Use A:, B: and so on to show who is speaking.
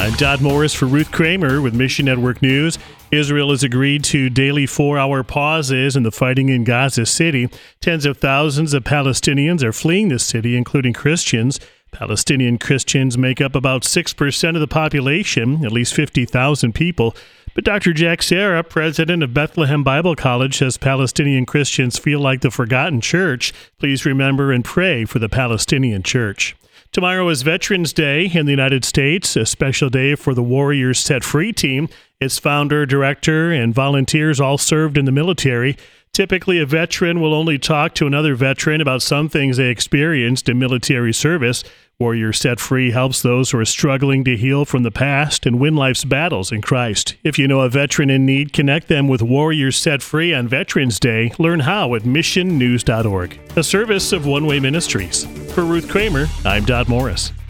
A: I'm Dodd Morris for Ruth Kramer with Mission Network News. Israel has agreed to daily 4-hour pauses in the fighting in Gaza City. Tens of thousands of Palestinians are fleeing the city, including Christians. Palestinian Christians make up about 6% of the population, at least 50,000 people. But Dr. Jack Serra, president of Bethlehem Bible College, says Palestinian Christians feel like the forgotten church. Please remember and pray for the Palestinian church. Tomorrow is Veterans Day in the United States, a special day for the Warriors Set Free team. Its founder, director, and volunteers all served in the military. Typically, a veteran will only talk to another veteran about some things they experienced in military service. Warriors Set Free helps those who are struggling to heal from the past and win life's battles in Christ. If you know a veteran in need, connect them with Warriors Set Free on Veterans Day. Learn how at missionnews.org, a service of One Way Ministries. For Ruth Kramer, I'm Dodd Morris.